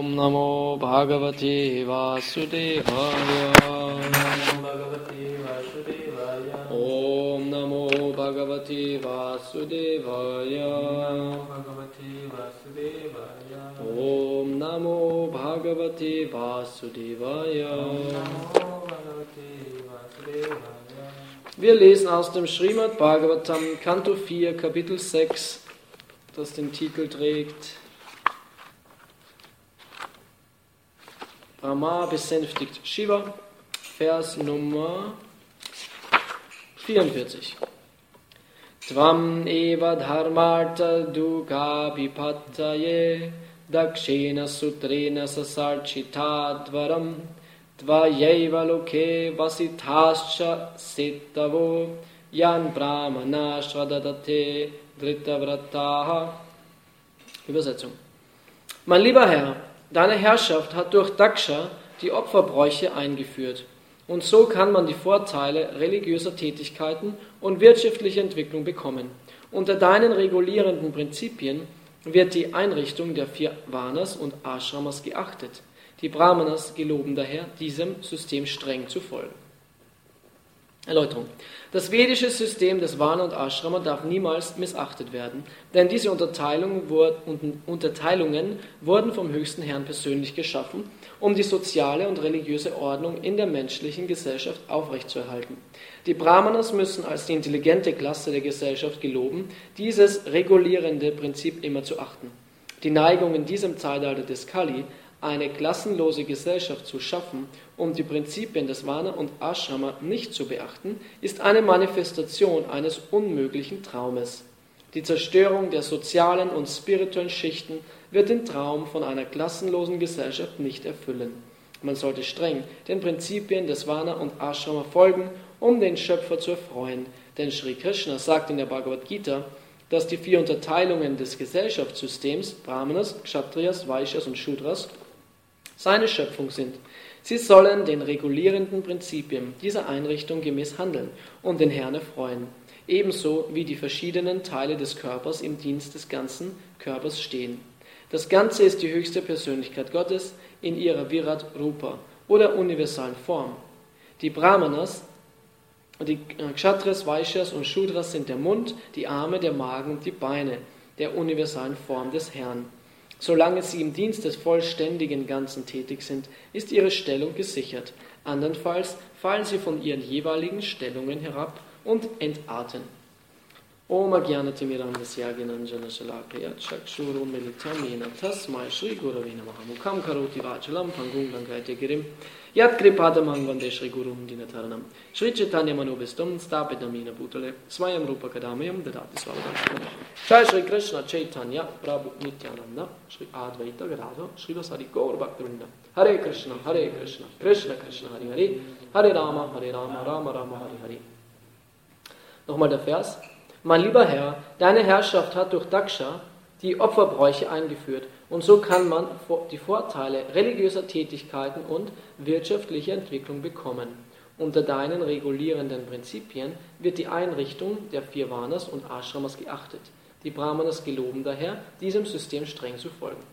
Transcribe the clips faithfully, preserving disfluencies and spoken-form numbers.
Om Namo Bhagavate Vasudevaya. Om Namo Bhagavate Vasudevaya. Om Namo Bhagavate Vasudevaya. Wir lesen aus dem Srimad Bhagavatam, Kanto vier, Kapitel sechs, das den Titel trägt Brahma besänftigt Shiva, Vers Nummer vierundvierzig. Tvam eva dharmartha dukkha vipattaye dakshena sutrena sasarchitadvaram tvayeva loke vasitascha sittavo yan brahmana shradadate drittavrataha. Übersetzung. Mein lieber Herr, deine Herrschaft hat durch Daksha die Opferbräuche eingeführt. Und so kann man die Vorteile religiöser Tätigkeiten und wirtschaftlicher Entwicklung bekommen. Unter deinen regulierenden Prinzipien wird die Einrichtung der vier Varnas und Ashramas geachtet. Die Brahmanas geloben daher, diesem System streng zu folgen. Erläuterung. Das vedische System des Varna und Ashrama darf niemals missachtet werden, denn diese Unterteilungen wurden vom höchsten Herrn persönlich geschaffen, um die soziale und religiöse Ordnung in der menschlichen Gesellschaft aufrechtzuerhalten. Die Brahmanas müssen als die intelligente Klasse der Gesellschaft geloben, dieses regulierende Prinzip immer zu achten. Die Neigung in diesem Zeitalter des Kali, eine klassenlose Gesellschaft zu schaffen, um die Prinzipien des Varna und Ashrama nicht zu beachten, ist eine Manifestation eines unmöglichen Traumes. Die Zerstörung der sozialen und spirituellen Schichten wird den Traum von einer klassenlosen Gesellschaft nicht erfüllen. Man sollte streng den Prinzipien des Varna und Ashrama folgen, um den Schöpfer zu erfreuen. Denn Sri Krishna sagt in der Bhagavad Gita, dass die vier Unterteilungen des Gesellschaftssystems, Brahmanas, Kshatriyas, Vaishyas und Shudras, seine Schöpfung sind. Sie sollen den regulierenden Prinzipien dieser Einrichtung gemäß handeln und den Herrn erfreuen, ebenso wie die verschiedenen Teile des Körpers im Dienst des ganzen Körpers stehen. Das Ganze ist die höchste Persönlichkeit Gottes in ihrer Virat Rupa oder universalen Form. Die Brahmanas, die Kshatriyas, Vaishyas und Shudras sind der Mund, die Arme, der Magen und die Beine der universalen Form des Herrn. Solange sie im Dienst des vollständigen Ganzen tätig sind, ist ihre Stellung gesichert. Andernfalls fallen sie von ihren jeweiligen Stellungen herab und entarten. Om Ajnanatimmirandasya Gnananjana Shalakaya Chakshuru Militam Yena Tasmai Shri Gurave Namaha Mukham Karoti Vachalam Pangum Lankayate Girim Yat Kripadamang Vande Shri Gurum Dinataranam Shri Chaitanya Manobistam Stapitamina Bhutale Swayam Rupa Kadamayam Dadati Swavadam Shai Shri Krishna Chaitanya Prabhu Nityananda Shri Advaita Gadadha Shri Vasari Gaur Bhaktivinoda Hare Krishna Hare Krishna Krishna Krishna Hare Hare Hare Rama Hare Rama Rama Rama Hare Hare. Nochmal der Vers. Mein lieber Herr, deine Herrschaft hat durch Daksha die Opferbräuche eingeführt und so kann man die Vorteile religiöser Tätigkeiten und wirtschaftlicher Entwicklung bekommen. Unter deinen regulierenden Prinzipien wird die Einrichtung der vier Varnas und Ashramas geachtet. Die Brahmanas geloben daher, diesem System streng zu folgen.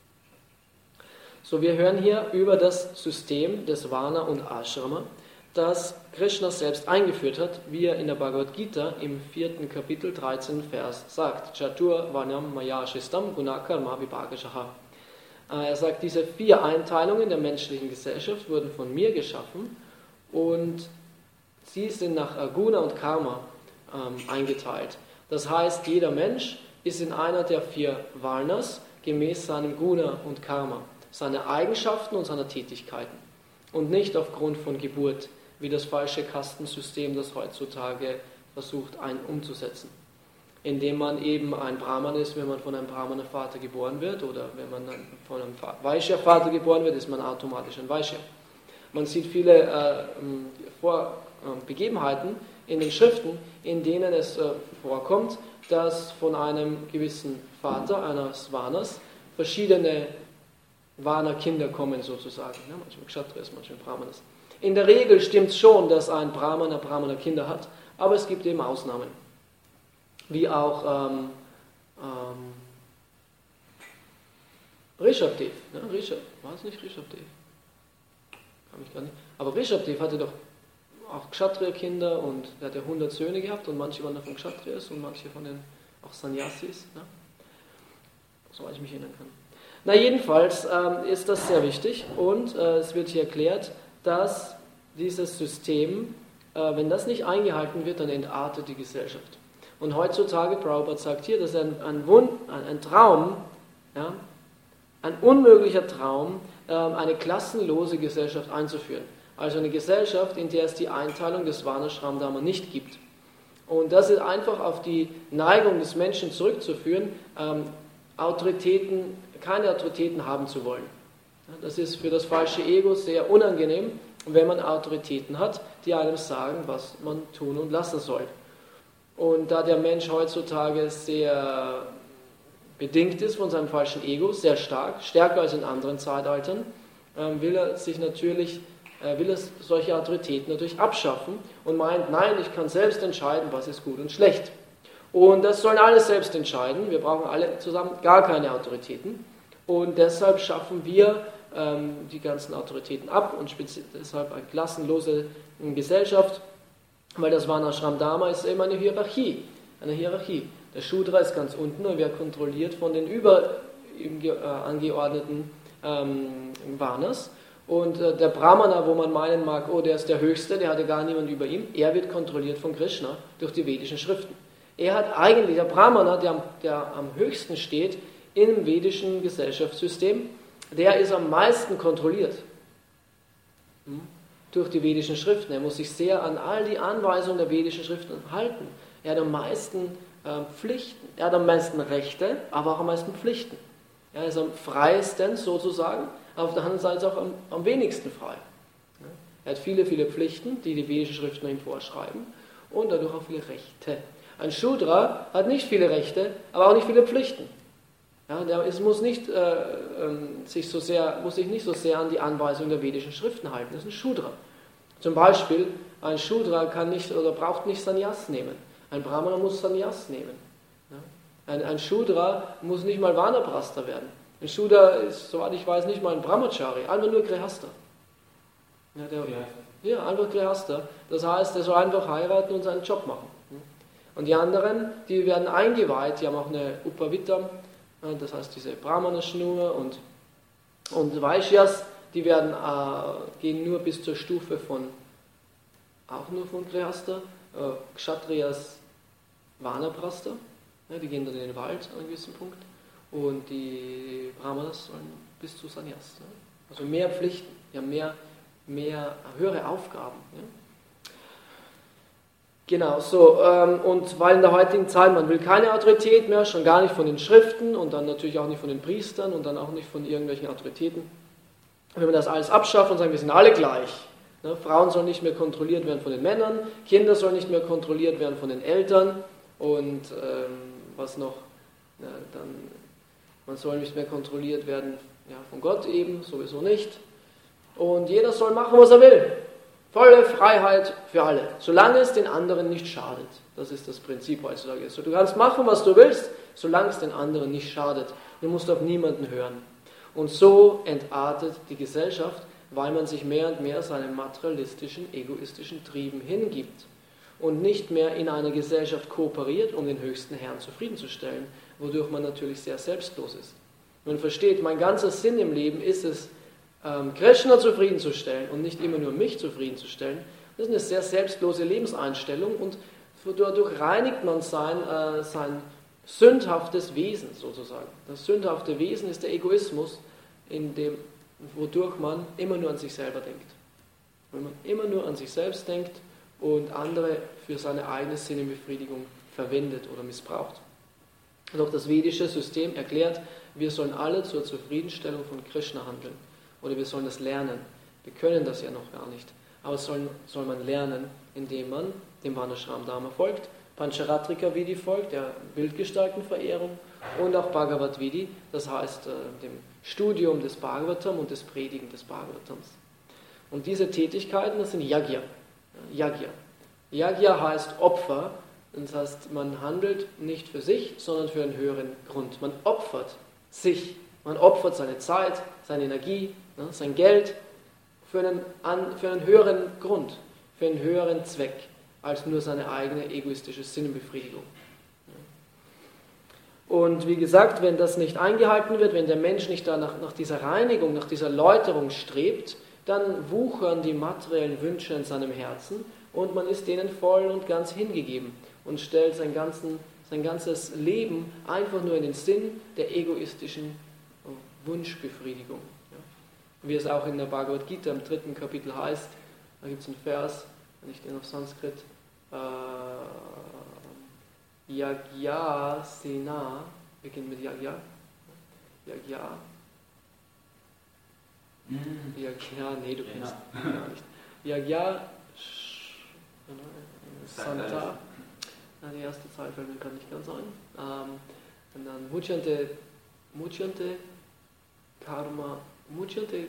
So, wir hören hier über das System des Varna und Ashrama, das Krishna selbst eingeführt hat, wie er in der Bhagavad Gita im vierten Kapitel, dreizehnten Vers sagt. Chatur Varnam Maya Shistam Gunakarma Vibhagashaha. Er sagt, diese vier Einteilungen der menschlichen Gesellschaft wurden von mir geschaffen und sie sind nach Guna und Karma ähm, eingeteilt. Das heißt, jeder Mensch ist in einer der vier Varnas gemäß seinem Guna und Karma, seine Eigenschaften und seiner Tätigkeiten und nicht aufgrund von Geburt, wie das falsche Kastensystem, das heutzutage versucht, einen umzusetzen. Indem man eben ein Brahman ist, wenn man von einem Brahmana-Vater geboren wird, oder wenn man von einem Vaishya-Vater geboren wird, ist man automatisch ein Vaishya. Man sieht viele äh, Vor- äh, Begebenheiten in den Schriften, in denen es äh, vorkommt, dass von einem gewissen Vater, eines Varnas, verschiedene Varna-Kinder kommen sozusagen. Ja, manchmal Kshatriyas, manchmal Brahmanas. In der Regel stimmt es schon, dass ein Brahmana Brahmana Kinder hat, aber es gibt eben Ausnahmen. Wie auch ähm, ähm, Rishabdev, ne? Rishab, war es nicht Rishabdev? Kann mich gar nicht. Aber Rishabdev hatte doch auch Kshatriya-Kinder und er hat ja hundert Söhne gehabt und manche waren davon Kshatriyas und manche von den auch Sannyasis, ne? Soweit ich mich erinnern kann. Na jedenfalls ähm, ist das sehr wichtig und äh, es wird hier erklärt, dass dieses System, äh, wenn das nicht eingehalten wird, dann entartet die Gesellschaft. Und heutzutage, Prabhupada sagt hier, das ist ein, ein, Wund, ein, ein Traum, ja, ein unmöglicher Traum, äh, eine klassenlose Gesellschaft einzuführen. Also eine Gesellschaft, in der es die Einteilung des Varnashram-Dharma nicht gibt. Und das ist einfach auf die Neigung des Menschen zurückzuführen, ähm, Autoritäten, keine Autoritäten haben zu wollen. Das ist für das falsche Ego sehr unangenehm, wenn man Autoritäten hat, die einem sagen, was man tun und lassen soll. Und da der Mensch heutzutage sehr bedingt ist von seinem falschen Ego, sehr stark, stärker als in anderen Zeitaltern, will er sich natürlich, will er solche Autoritäten natürlich abschaffen und meint, nein, ich kann selbst entscheiden, was ist gut und schlecht. Und das sollen alle selbst entscheiden. Wir brauchen alle zusammen gar keine Autoritäten. Und deshalb schaffen wir ähm, die ganzen Autoritäten ab und deshalb eine klassenlose Gesellschaft, weil das Varnashram-Dharma ist immer eine Hierarchie. Eine Hierarchie. Der Shudra ist ganz unten und wird kontrolliert von den über ihm äh, angeordneten ähm, Varnas. Und äh, der Brahmana, wo man meinen mag, oh, der ist der Höchste, der hatte gar niemand über ihm, er wird kontrolliert von Krishna durch die vedischen Schriften. Er hat eigentlich, der Brahmana, der, der am höchsten steht im vedischen Gesellschaftssystem, der ist am meisten kontrolliert hm? durch die vedischen Schriften. Er muss sich sehr an all die Anweisungen der vedischen Schriften halten. Er hat am meisten äh, Pflichten, er hat am meisten Rechte, aber auch am meisten Pflichten. Er ist am freiesten sozusagen, auf der anderen Seite auch am, am wenigsten frei. Ja? Er hat viele, viele Pflichten, die die vedischen Schriften ihm vorschreiben und dadurch auch viele Rechte. Ein Shudra hat nicht viele Rechte, aber auch nicht viele Pflichten. Ja, der ist, muss, nicht, äh, ähm, sich so sehr, muss sich nicht so sehr an die Anweisungen der vedischen Schriften halten. Das ist ein Shudra. Zum Beispiel, ein Shudra kann nicht oder braucht nicht Sannyas nehmen. Ein Brahmana muss Sannyas nehmen. Ja? Ein, ein Shudra muss nicht mal Vanaprastha werden. Ein Shudra ist, soweit ich weiß, nicht mal ein Brahmachari, einfach nur Grihastha. Ja, der, ja, einfach Grihastha. Das heißt, er soll einfach heiraten und seinen Job machen. Und die anderen, die werden eingeweiht, die haben auch eine Upavittam, das heißt diese Brahmana-Schnur und, und Vaishyas, die werden, äh, gehen nur bis zur Stufe von, auch nur von Grihastha, äh, Kshatriyas Vanaprastha, ja, die gehen dann in den Wald an einem gewissen Punkt und die Brahmanas sollen bis zu Sannyas. Ne? Also mehr Pflichten, ja, mehr, mehr höhere Aufgaben. Ja? Genau, so, ähm, und weil in der heutigen Zeit, man will keine Autorität mehr, schon gar nicht von den Schriften und dann natürlich auch nicht von den Priestern und dann auch nicht von irgendwelchen Autoritäten. Wenn wir das alles abschaffen und sagen, wir sind alle gleich. Ne? Frauen sollen nicht mehr kontrolliert werden von den Männern, Kinder sollen nicht mehr kontrolliert werden von den Eltern und ähm, was noch, ja, dann, man soll nicht mehr kontrolliert werden ja, von Gott eben, sowieso nicht. Und jeder soll machen, was er will. Volle Freiheit für alle, solange es den anderen nicht schadet. Das ist das Prinzip heutzutage. Also du kannst machen, was du willst, solange es den anderen nicht schadet. Du musst auf niemanden hören. Und so entartet die Gesellschaft, weil man sich mehr und mehr seinen materialistischen, egoistischen Trieben hingibt und nicht mehr in einer Gesellschaft kooperiert, um den höchsten Herrn zufriedenzustellen, wodurch man natürlich sehr selbstlos ist. Man versteht, mein ganzer Sinn im Leben ist es, Krishna zufriedenzustellen und nicht immer nur mich zufriedenzustellen. Das ist eine sehr selbstlose Lebenseinstellung und dadurch reinigt man sein, äh, sein sündhaftes Wesen sozusagen. Das sündhafte Wesen ist der Egoismus, in dem, wodurch man immer nur an sich selber denkt. Wenn man immer nur an sich selbst denkt und andere für seine eigene Sinnebefriedigung verwendet oder missbraucht. Doch das vedische System erklärt, wir sollen alle zur Zufriedenstellung von Krishna handeln. Oder wir sollen das lernen. Wir können das ja noch gar nicht. Aber es soll, soll man lernen, indem man dem Varnashram-Dharma folgt, Pancharatrika Vidi folgt, der Bildgestaltenverehrung und auch Bhagavad Vidi, das heißt äh, dem Studium des Bhagavatam und des Predigen des Bhagavatams. Und diese Tätigkeiten, das sind Yajna. Yajna. Yajna heißt Opfer, das heißt, man handelt nicht für sich, sondern für einen höheren Grund. Man opfert sich Man opfert seine Zeit, seine Energie, ne, sein Geld für einen, an, für einen höheren Grund, für einen höheren Zweck, als nur seine eigene egoistische Sinnbefriedigung. Und wie gesagt, wenn das nicht eingehalten wird, wenn der Mensch nicht danach, nach dieser Reinigung, nach dieser Läuterung strebt, dann wuchern die materiellen Wünsche in seinem Herzen und man ist denen voll und ganz hingegeben und stellt sein, ganzen, sein ganzes Leben einfach nur in den Sinn der egoistischen Wunschbefriedigung. Wie es auch in der Bhagavad Gita im dritten Kapitel heißt, da gibt es einen Vers, wenn ich den auf Sanskrit, äh, Yagya Sena, beginnt mit Yagya, Yagya, Mhm. Yagya, nee, du kennst Ja. ihn gar nicht. Yagya Santa, na, die erste Zahl fällt mir gerade nicht ganz ein. Ähm, und dann Mujyante, Mujyante Karma, Mujyante,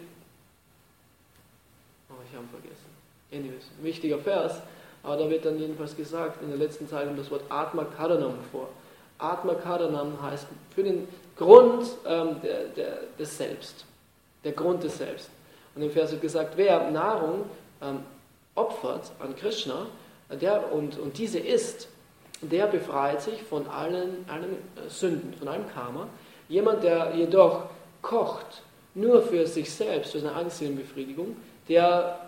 oh, ich habe ihn vergessen. Anyways, ein wichtiger Vers, aber da wird dann jedenfalls gesagt, in der letzten Zeile das Wort Atma Karanam vor. Atma Karanam heißt für den Grund ähm, der, der, des Selbst. Der Grund des Selbst. Und im Vers wird gesagt, wer Nahrung ähm, opfert an Krishna der, und, und diese isst, der befreit sich von allen, allen Sünden, von allem Karma. Jemand, der jedoch kocht, nur für sich selbst, für seine eigene Sinnbefriedigung, der,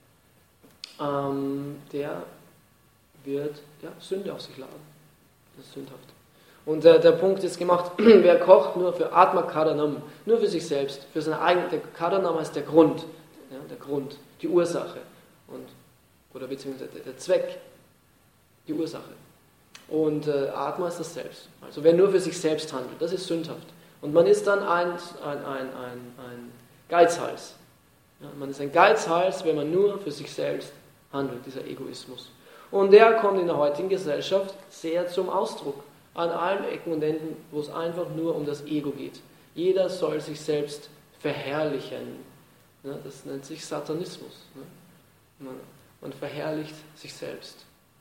ähm, der wird ja, Sünde auf sich laden. Das ist sündhaft. Und äh, der Punkt ist gemacht, wer kocht nur für Atma Karanam, nur für sich selbst, für seine eigene, der Karanam heißt der Grund, ja, der Grund, die Ursache, und, oder beziehungsweise der Zweck, die Ursache. Und äh, Atma ist das Selbst. Also wer nur für sich selbst handelt, das ist sündhaft. Und man ist dann ein, ein, ein, ein, ein Geizhals. Ja, man ist ein Geizhals, wenn man nur für sich selbst handelt, dieser Egoismus. Und der kommt in der heutigen Gesellschaft sehr zum Ausdruck. An allen Ecken und Enden, wo es einfach nur um das Ego geht. Jeder soll sich selbst verherrlichen. Ja, das nennt sich Satanismus. Man, man verherrlicht sich selbst.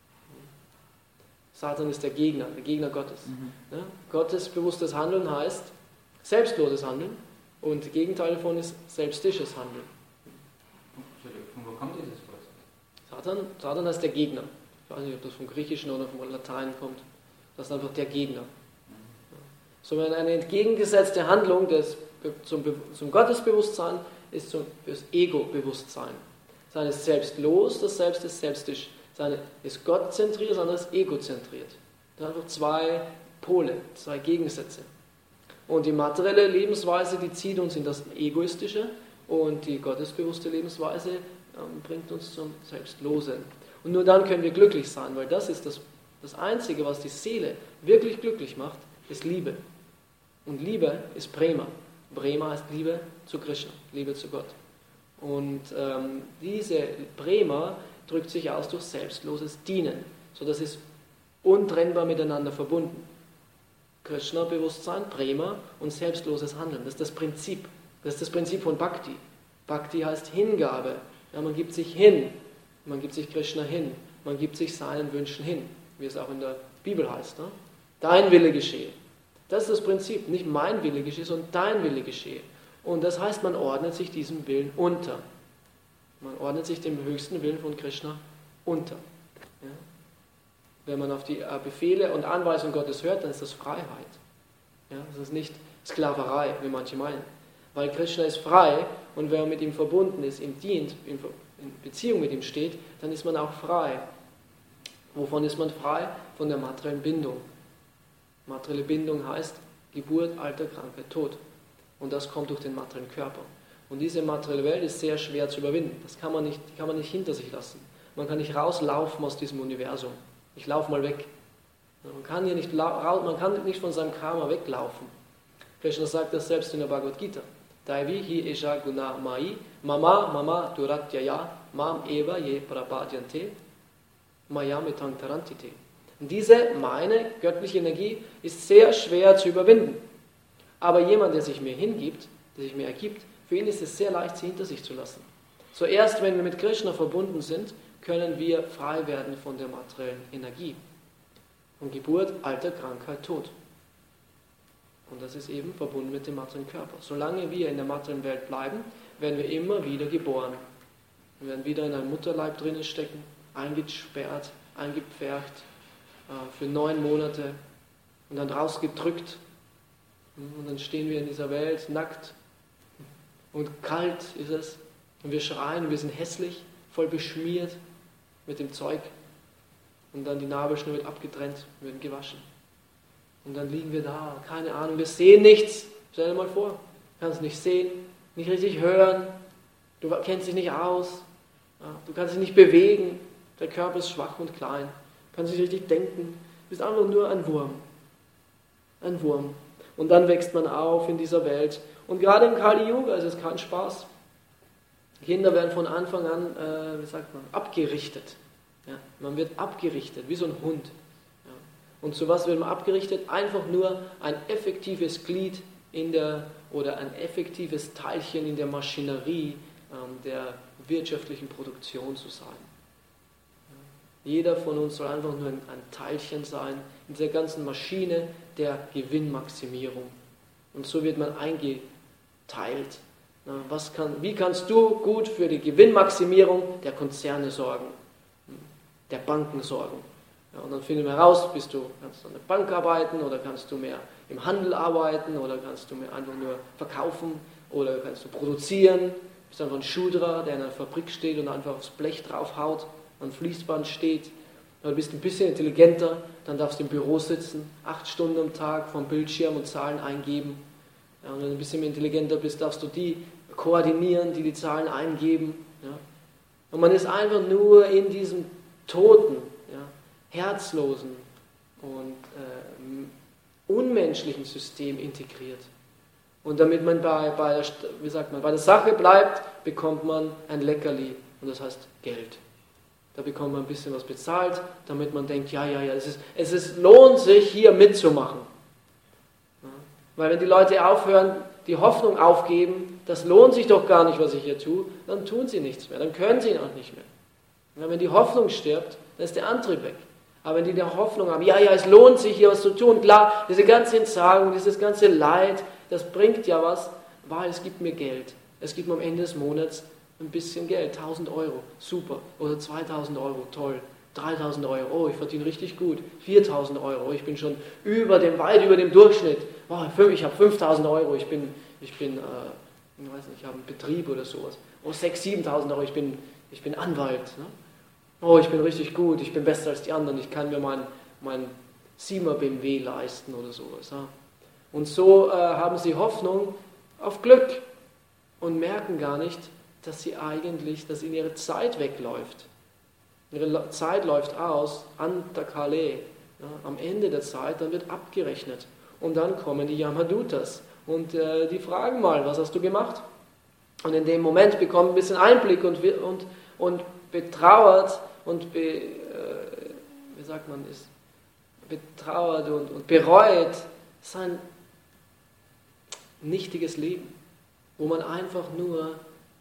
Satan ist der Gegner, der Gegner Gottes. Mhm. Ja, gottesbewusstes Handeln heißt selbstloses Handeln und das Gegenteil davon ist selbstisches Handeln. Von wo kommt dieses Wort? Satan, Satan heißt der Gegner. Ich weiß nicht, ob das vom Griechischen oder vom Latein kommt. Das ist einfach der Gegner. So eine entgegengesetzte Handlung des, zum, zum Gottesbewusstsein ist zum, fürs Ego-Bewusstsein. Das eine ist selbstlos, das Selbst ist selbstisch. Das eine ist gottzentriert, das andere ist egozentriert. Das sind einfach zwei Pole, zwei Gegensätze. Und die materielle Lebensweise, die zieht uns in das Egoistische und die gottesbewusste Lebensweise ähm, bringt uns zum Selbstlosen. Und nur dann können wir glücklich sein, weil das ist das Das Einzige, was die Seele wirklich glücklich macht, ist Liebe. Und Liebe ist Prema. Prema heißt Liebe zu Krishna, Liebe zu Gott. Und ähm, diese Prema drückt sich aus durch selbstloses Dienen. So dass es untrennbar miteinander verbunden. Krishna-Bewusstsein, Prema und selbstloses Handeln. Das ist das Prinzip. Das ist das Prinzip von Bhakti. Bhakti heißt Hingabe. Ja, man gibt sich hin. Man gibt sich Krishna hin. Man gibt sich seinen Wünschen hin. Wie es auch in der Bibel heißt. Ne? Dein Wille geschehe. Das ist das Prinzip. Nicht mein Wille geschehe, sondern dein Wille geschehe. Und das heißt, man ordnet sich diesem Willen unter. Man ordnet sich dem höchsten Willen von Krishna unter. Ja? Wenn man auf die Befehle und Anweisungen Gottes hört, dann ist das Freiheit. Ja? Das ist nicht Sklaverei, wie manche meinen. Weil Krishna ist frei und wenn man mit ihm verbunden ist, ihm dient, in Beziehung mit ihm steht, dann ist man auch frei. Wovon ist man frei? Von der materiellen Bindung. Materielle Bindung heißt Geburt, Alter, Krankheit, Tod. Und das kommt durch den materiellen Körper. Und diese materielle Welt ist sehr schwer zu überwinden. Das kann man nicht, die kann man nicht hinter sich lassen. Man kann nicht rauslaufen aus diesem Universum. Ich laufe mal weg. Man kann, hier nicht, man kann nicht von seinem Karma weglaufen. Krishna sagt das selbst in der Bhagavad Gita. Daivi hi esha guna mai mama mama duratyaya mam eva ye prapadyante Mayametang Tarantite. Und diese, meine göttliche Energie, ist sehr schwer zu überwinden. Aber jemand, der sich mir hingibt, der sich mir ergibt, für ihn ist es sehr leicht, sie hinter sich zu lassen. So erst wenn wir mit Krishna verbunden sind, können wir frei werden von der materiellen Energie. Von Geburt, Alter, Krankheit, Tod. Und das ist eben verbunden mit dem materiellen Körper. Solange wir in der materiellen Welt bleiben, werden wir immer wieder geboren. Wir werden wieder in einem Mutterleib drinnen stecken, eingesperrt, eingepfercht äh, für neun Monate und dann rausgedrückt. Und dann stehen wir in dieser Welt nackt und kalt ist es. Und wir schreien, wir sind hässlich, voll beschmiert mit dem Zeug. Und dann die Nabelschnur wird abgetrennt, wir werden gewaschen. Und dann liegen wir da, keine Ahnung, wir sehen nichts. Stell dir mal vor, du kannst nicht sehen, nicht richtig hören, du kennst dich nicht aus, du kannst dich nicht bewegen, der Körper ist schwach und klein, du kannst nicht richtig denken, du bist einfach nur ein Wurm. Ein Wurm. Und dann wächst man auf in dieser Welt. Und gerade im Kali Yuga ist es kein Spaß. Kinder werden von Anfang an, äh, wie sagt man, abgerichtet. Ja, man wird abgerichtet, wie so ein Hund. Ja. Und zu was wird man abgerichtet? Einfach nur ein effektives Glied in der, oder ein effektives Teilchen in der Maschinerie ähm, der wirtschaftlichen Produktion zu sein. Ja. Jeder von uns soll einfach nur ein, ein Teilchen sein in dieser ganzen Maschine der Gewinnmaximierung. Und so wird man eingeteilt. Na, was kann, wie kannst du gut für die Gewinnmaximierung der Konzerne sorgen? Der Banken sorgen. Ja, und dann finden wir heraus, bist du, kannst du an der Bank arbeiten oder kannst du mehr im Handel arbeiten oder kannst du mehr einfach nur verkaufen oder kannst du produzieren, bist einfach ein Schudra, der in einer Fabrik steht und einfach aufs Blech draufhaut, am Fließband steht. Oder bist ein bisschen intelligenter, dann darfst du im Büro sitzen, acht Stunden am Tag vom Bildschirm und Zahlen eingeben. Ja, und wenn du ein bisschen intelligenter bist, darfst du die koordinieren, die die Zahlen eingeben. Ja. Und man ist einfach nur in diesem toten, ja, herzlosen und äh, unmenschlichen System integriert. Und damit man bei, bei, der, wie sagt man, bei der Sache bleibt, bekommt man ein Leckerli und das heißt Geld. Da bekommt man ein bisschen was bezahlt, damit man denkt, ja, ja, ja, es, ist, es ist, lohnt sich hier mitzumachen. Ja. Weil wenn die Leute aufhören, die Hoffnung aufgeben, das lohnt sich doch gar nicht, was ich hier tue, dann tun sie nichts mehr, dann können sie auch nicht mehr. Ja, wenn die Hoffnung stirbt, dann ist der Antrieb weg. Aber wenn die die Hoffnung haben, ja, ja, es lohnt sich hier was zu tun, klar, diese ganze Entsagung, dieses ganze Leid, das bringt ja was, weil es gibt mir Geld. Es gibt mir am Ende des Monats ein bisschen Geld, tausend Euro, super. Oder zweitausend Euro, toll. dreitausend Euro, oh, ich verdiene richtig gut. viertausend Euro, ich bin schon über dem, weit über dem Durchschnitt. Oh, ich habe fünftausend Euro, ich bin, ich bin, äh, ich weiß nicht, ich habe einen Betrieb oder sowas. Oh, sechstausend, siebentausend Euro, ich bin, ich bin Anwalt. Ne? Oh, ich bin richtig gut, ich bin besser als die anderen, ich kann mir mein, mein Siemer B M W leisten oder sowas. Ja? Und so äh, haben sie Hoffnung auf Glück und merken gar nicht, dass sie eigentlich, dass ihnen ihre Zeit wegläuft. Ihre Zeit läuft aus, Antakale, ja, am Ende der Zeit, dann wird abgerechnet. Und dann kommen die Yamadutas und äh, die fragen mal, was hast du gemacht? Und in dem Moment bekommen ein bisschen Einblick und, und, und betrauert und, be, äh, wie sagt man, ist betrauert und, und bereut sein nichtiges Leben, wo man einfach nur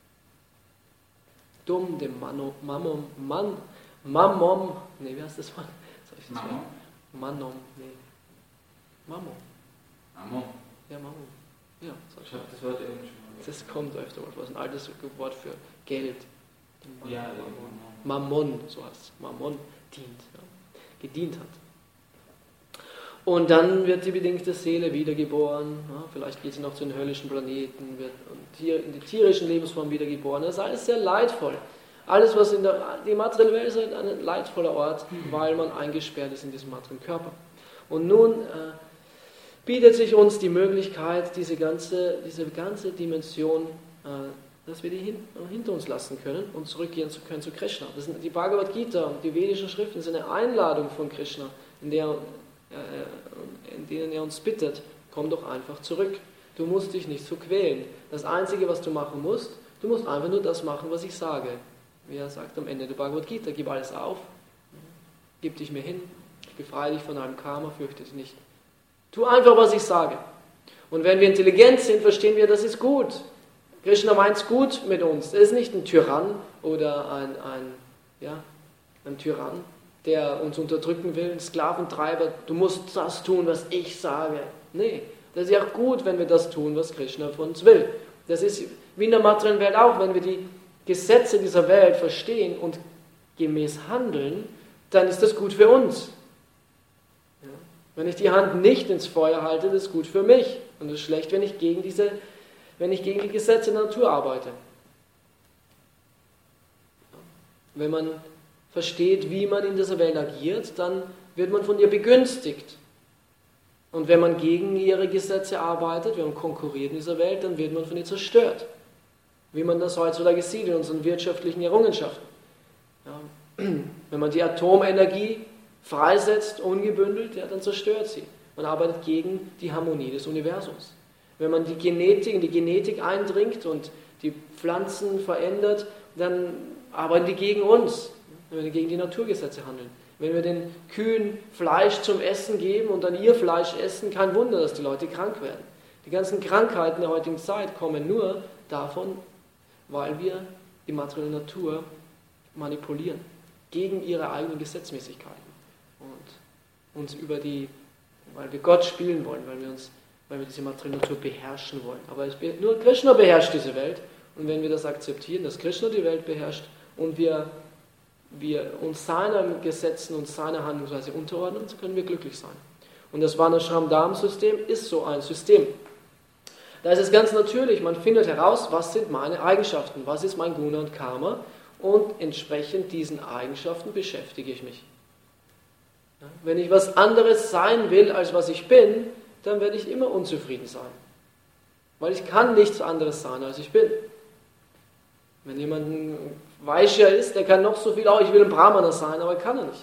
dumm dem Manom, Mammon, Mann, Mammon, nee, wie heißt das Wort? Mammon? Manom, nee. Mammon. Mammon? Ja, Mammon. Ja, ich habe das Wort irgendwie schon mal. Das kommt öfter mal vor, ein altes Wort für Geld. Mammon. Ja, Mammon. Mammon, so heißt es. Mammon dient, ja. Gedient hat. Und dann wird die bedingte Seele wiedergeboren, ja, vielleicht geht sie noch zu den höllischen Planeten, wird in die tierischen Lebensform wiedergeboren. Das ist alles sehr leidvoll. Alles, was in der die materielle Welt ist, ist ein leidvoller Ort, weil man eingesperrt ist in diesem materiellen Körper. Und nun äh, bietet sich uns die Möglichkeit, diese ganze, diese ganze Dimension, äh, dass wir die hin, äh, hinter uns lassen können und zurückgehen zu können zu Krishna. Das sind die Bhagavad Gita und die vedischen Schriften sind eine Einladung von Krishna, in der in denen er uns bittet, komm doch einfach zurück. Du musst dich nicht so quälen. Das Einzige, was du machen musst, du musst einfach nur das machen, was ich sage. Wie er sagt am Ende der Bhagavad Gita, gib alles auf, gib dich mir hin, ich befreie dich von einem Karma, fürchte dich nicht. Tu einfach, was ich sage. Und wenn wir intelligent sind, verstehen wir, das ist gut. Krishna meint es gut mit uns. Er ist nicht ein Tyrann oder ein, ein, ja, ein Tyrann, der uns unterdrücken will, ein Sklaventreiber, du musst das tun, was ich sage. Nee, Das ist ja auch gut, wenn wir das tun, was Krishna von uns will. Das ist wie in der materiellen Welt auch, wenn wir die Gesetze dieser Welt verstehen und gemäß handeln, dann ist das gut für uns. Ja? Wenn ich die Hand nicht ins Feuer halte, das ist gut für mich. Und es ist schlecht, wenn ich gegen diese, wenn ich gegen die Gesetze der Natur arbeite. Wenn man versteht, wie man in dieser Welt agiert, dann wird man von ihr begünstigt. Und wenn man gegen ihre Gesetze arbeitet, wenn man konkurriert in dieser Welt, dann wird man von ihr zerstört. Wie man das heutzutage sieht in unseren wirtschaftlichen Errungenschaften. Ja, wenn man die Atomenergie freisetzt, ungebündelt, ja, dann zerstört sie. Man arbeitet gegen die Harmonie des Universums. Wenn man die Genetik, in die Genetik eindringt und die Pflanzen verändert, dann arbeiten die gegen uns, wenn wir gegen die Naturgesetze handeln. Wenn wir den Kühen Fleisch zum Essen geben und dann ihr Fleisch essen, kein Wunder, dass die Leute krank werden. Die ganzen Krankheiten der heutigen Zeit kommen nur davon, weil wir die materielle Natur manipulieren, gegen ihre eigenen Gesetzmäßigkeiten und uns über die, weil wir Gott spielen wollen, weil wir uns, weil wir diese materielle Natur beherrschen wollen. Aber es, nur Krishna beherrscht diese Welt und wenn wir das akzeptieren, dass Krishna die Welt beherrscht und wir wir uns seinen Gesetzen und seiner Handlungsweise unterordnen, so können wir glücklich sein. Und das Varnashram-Dham-System ist so ein System. Da ist es ganz natürlich, man findet heraus, was sind meine Eigenschaften, was ist mein Guna und Karma und entsprechend diesen Eigenschaften beschäftige ich mich. Ja, wenn ich was anderes sein will, als was ich bin, dann werde ich immer unzufrieden sein. Weil ich kann nichts anderes sein, als ich bin. Wenn jemand ein Vaishya ist, der kann noch so viel, oh, ich will ein Brahmana sein, aber kann er nicht.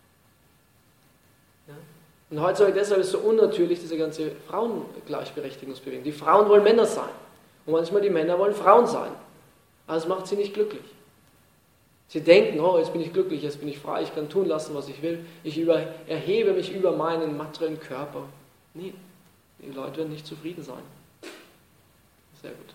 Ja? Und heutzutage deshalb ist es so unnatürlich, diese ganze Frauengleichberechtigungsbewegung. Die Frauen wollen Männer sein. Und manchmal die Männer wollen Frauen sein. Aber es macht sie nicht glücklich. Sie denken, oh, jetzt bin ich glücklich, jetzt bin ich frei, ich kann tun lassen, was ich will. Ich über, erhebe mich über meinen materiellen Körper. Nee, die Leute werden nicht zufrieden sein. Sehr gut.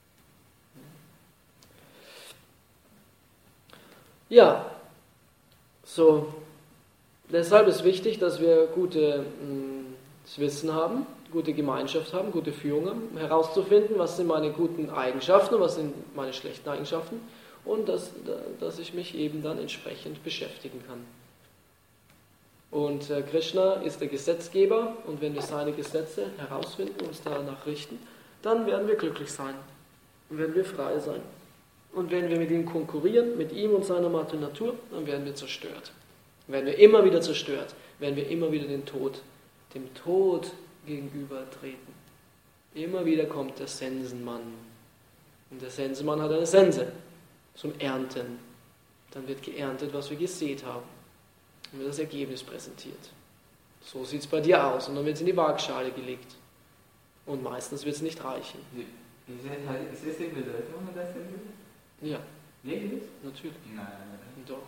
Ja, so, deshalb ist wichtig, dass wir gutes Wissen haben, gute Gemeinschaft haben, gute Führung haben, herauszufinden, was sind meine guten Eigenschaften und was sind meine schlechten Eigenschaften und dass, dass ich mich eben dann entsprechend beschäftigen kann. Und äh, Krishna ist der Gesetzgeber und wenn wir seine Gesetze herausfinden und uns danach richten, dann werden wir glücklich sein und werden wir frei sein. Und wenn wir mit ihm konkurrieren, mit ihm und seiner materiellen Natur, dann werden wir zerstört. Werden wir immer wieder zerstört, werden wir immer wieder den Tod, dem Tod gegenübertreten. Immer wieder kommt der Sensenmann. Und der Sensenmann hat eine Sense zum Ernten. Dann wird geerntet, was wir gesät haben. Und wird das Ergebnis präsentiert. So sieht es bei dir aus. Und dann wird es in die Waagschale gelegt. Und meistens wird es nicht reichen. Ist das die Bedeutung der Sense? Ja. Wirklich? Natürlich. Nein, nein, nein. Doch.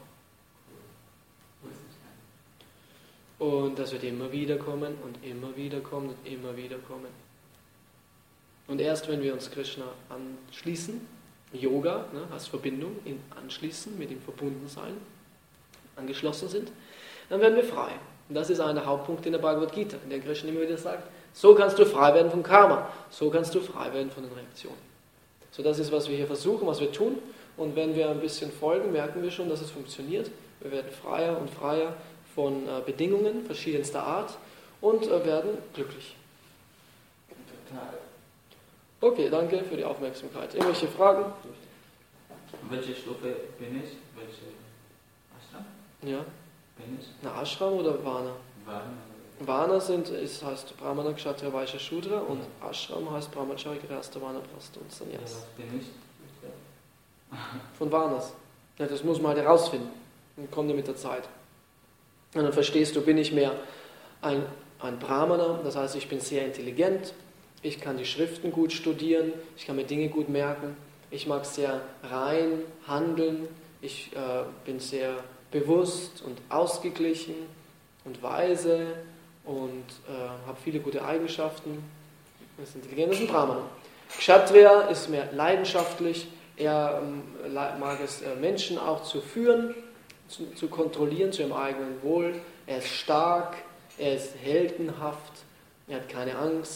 Und das wird immer wieder kommen und immer wieder kommen und immer wieder kommen. Und erst wenn wir uns Krishna anschließen, Yoga, ne, als Verbindung, ihn anschließen, mit ihm verbunden sein, angeschlossen sind, dann werden wir frei. Und das ist einer der Hauptpunkte in der Bhagavad Gita, in der Krishna immer wieder sagt, so kannst du frei werden vom Karma, so kannst du frei werden von den Reaktionen. So, das ist, was wir hier versuchen, was wir tun. Und wenn wir ein bisschen folgen, merken wir schon, dass es funktioniert. Wir werden freier und freier von äh, Bedingungen verschiedenster Art und äh, werden glücklich. Total. Okay, danke für die Aufmerksamkeit. Irgendwelche Fragen? Welche Stufe bin ich? Welche Ashram? Ja. Bin ich? Na, Ashram oder Vana? Vana. Vana sind, ist, heißt Brahmana, Kshatriya, Vaishya, Shudra und Ashram heißt Brahmacharya, Grihastha, Vanaprastha und Sannyas. Ja, was bin ich? Von Vanas. Ja, das muss man halt herausfinden. Und kommt ja mit der Zeit. Und dann verstehst du, bin ich mehr ein, ein Brahmana, das heißt, ich bin sehr intelligent, ich kann die Schriften gut studieren, ich kann mir Dinge gut merken, ich mag sehr rein handeln, ich äh, bin sehr bewusst und ausgeglichen und weise und äh, habe viele gute Eigenschaften. Das ist intelligent, das ist ein Brahmana. Kshatriya ist mehr leidenschaftlich, er ähm, mag es, äh, Menschen auch zu führen, zu, zu kontrollieren zu ihrem eigenen Wohl. Er ist stark, er ist heldenhaft, er hat keine Angst,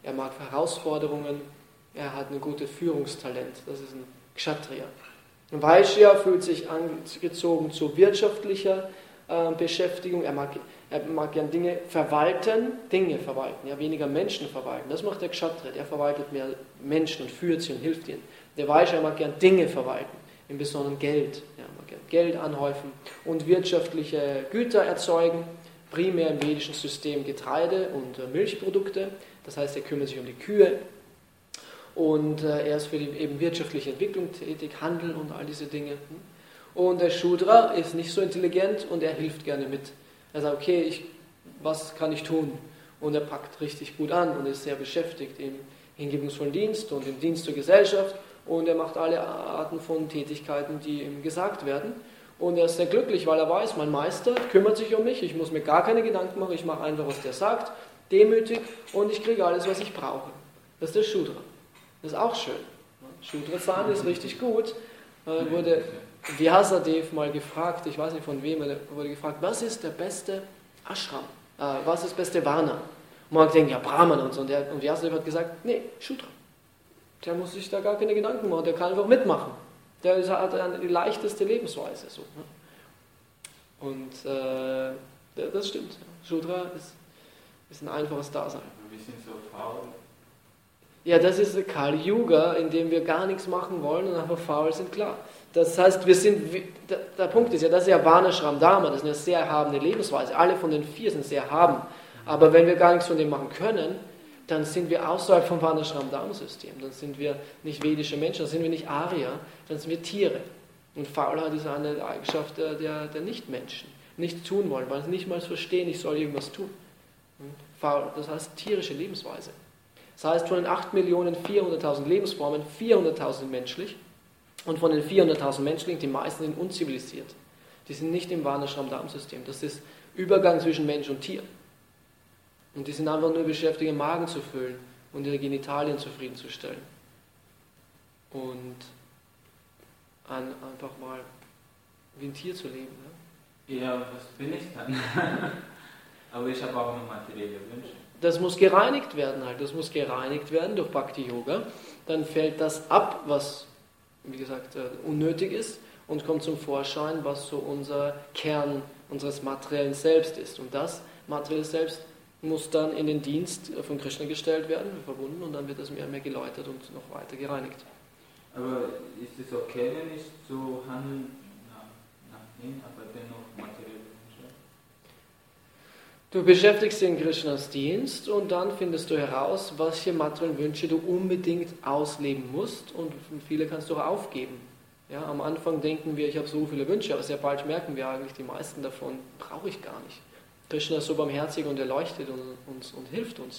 er mag Herausforderungen, er hat ein gutes Führungstalent, das ist ein Kshatriya. Ein Vaishya fühlt sich angezogen zu wirtschaftlicher äh, Beschäftigung, er mag, er mag gern Dinge verwalten, Dinge verwalten, ja, weniger Menschen verwalten. Das macht der Kshatriya, der verwaltet mehr Menschen und führt sie und hilft ihnen. Der Vaishya mag gern Dinge verwalten, im Besonderen Geld, ja, mag gern Geld anhäufen und wirtschaftliche Güter erzeugen, primär im vedischen System Getreide und äh, Milchprodukte, das heißt, er kümmert sich um die Kühe. Und äh, er ist für die eben wirtschaftliche Entwicklung tätig, Handel und all diese Dinge. Und der Shudra ist nicht so intelligent und er hilft gerne mit. Er sagt, okay, ich, was kann ich tun? Und er packt richtig gut an und ist sehr beschäftigt im hingebungsvollen Dienst und im Dienst zur Gesellschaft. Und er macht alle Arten von Tätigkeiten, die ihm gesagt werden. Und er ist sehr glücklich, weil er weiß, mein Meister kümmert sich um mich, ich muss mir gar keine Gedanken machen, ich mache einfach, was der sagt, demütig und ich kriege alles, was ich brauche. Das ist der Shudra. Das ist auch schön. Shudra-San ist richtig gut. Äh, wurde Vyasadev mal gefragt, ich weiß nicht von wem, er wurde gefragt, was ist der beste Ashram? Äh, was ist das beste Varna? Und man denkt, ja, Brahmana und so. Und, der, und Vyasadev hat gesagt, nee, Shudra. Der muss sich da gar keine Gedanken machen, der kann einfach mitmachen. Der hat eine, die leichteste Lebensweise. So, ne? Und äh, das stimmt. Shudra ist, ist ein einfaches Dasein. Wir sind so faul. Ja, das ist Kali Yuga, in dem wir gar nichts machen wollen und einfach faul sind, klar. Das heißt, wir sind, der, der Punkt ist ja, das ist ja Varnashram Dharma, das ist eine sehr erhabene Lebensweise. Alle von den vier sind sehr erhaben. Aber wenn wir gar nichts von dem machen können, dann sind wir außerhalb vom Varnashram Dharma System. Dann sind wir nicht vedische Menschen, dann sind wir nicht Arya, dann sind wir Tiere. Und Faulheit ist eine Eigenschaft der, der, der Nichtmenschen. Nichts tun wollen, weil sie nicht mal verstehen, ich soll irgendwas tun. Faul, das heißt tierische Lebensweise. Das heißt, von den acht Millionen vierhunderttausend Lebensformen, vierhunderttausend menschlich. Und von den vierhunderttausend menschlichen, die meisten sind unzivilisiert. Die sind nicht im Varnashram-Dharma-System. Das ist Übergang zwischen Mensch und Tier. Und die sind einfach nur beschäftigt, den Magen zu füllen und ihre Genitalien zufriedenzustellen. Und an, einfach mal wie ein Tier zu leben. Ne? Ja, was bin ich dann? Aber ich habe auch noch materielle Wünsche. Das muss gereinigt werden halt, das muss gereinigt werden durch Bhakti Yoga. Dann fällt das ab, was, wie gesagt, unnötig ist und kommt zum Vorschein, was so unser Kern unseres materiellen Selbst ist. Und das materielle Selbst muss dann in den Dienst von Krishna gestellt werden, verbunden, und dann wird das mehr und mehr geläutert und noch weiter gereinigt. Aber ist es okay, wenn ich so handle nach, nach ihm, aber dennoch materielle Wünsche? Du beschäftigst dich in Krishnas Dienst und dann findest du heraus, welche materiellen Wünsche du unbedingt ausleben musst, und viele kannst du auch aufgeben. Ja, am Anfang denken wir, ich habe so viele Wünsche, aber sehr bald merken wir eigentlich, die meisten davon brauche ich gar nicht. Krishna ist so barmherzig und erleuchtet uns und hilft uns,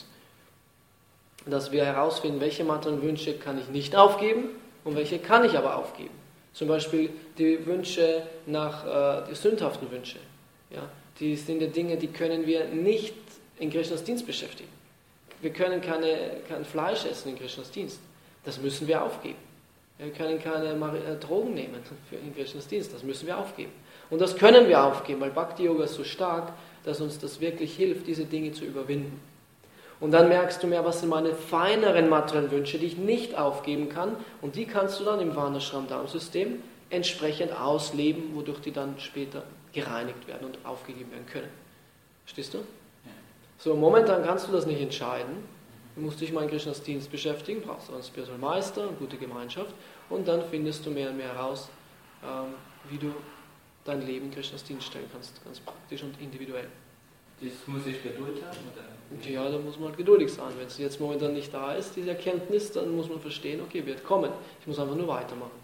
dass wir herausfinden, welche materiellen Wünsche kann ich nicht aufgeben und welche kann ich aber aufgeben. Zum Beispiel die Wünsche nach, äh, die sündhaften Wünsche. Ja, die sind ja Dinge, die können wir nicht in Krishnas Dienst beschäftigen. Wir können keine, kein Fleisch essen in Krishnas Dienst. Das müssen wir aufgeben. Wir können keine Drogen nehmen in Krishnas Dienst. Das müssen wir aufgeben. Und das können wir aufgeben, weil Bhakti Yoga ist so stark, dass uns das wirklich hilft, diese Dinge zu überwinden. Und dann merkst du mehr, was sind meine feineren materiellen Wünsche, die ich nicht aufgeben kann, und die kannst du dann im Varnashram-Dharma-System entsprechend ausleben, wodurch die dann später gereinigt werden und aufgegeben werden können. Verstehst du? Ja. So, momentan kannst du das nicht entscheiden. Du musst dich mal in Krishnas Dienst beschäftigen, brauchst einen Spiritual Meister, eine gute Gemeinschaft, und dann findest du mehr und mehr heraus, ähm, wie du dein Leben in Krishnas Dienst stellen kannst, ganz praktisch und individuell. Das muss ich Geduld haben? Oder? Ja, da muss man halt geduldig sein. Wenn es jetzt momentan nicht da ist, diese Erkenntnis, dann muss man verstehen, okay, wird kommen. Ich muss einfach nur weitermachen.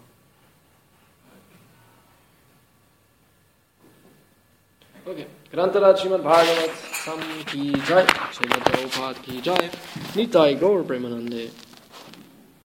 Okay. Grantaraj Srimad Bhagavad Sam Ki Jai, Srimad Prabhupada Ki Jai, Nitai Gaur Premanande.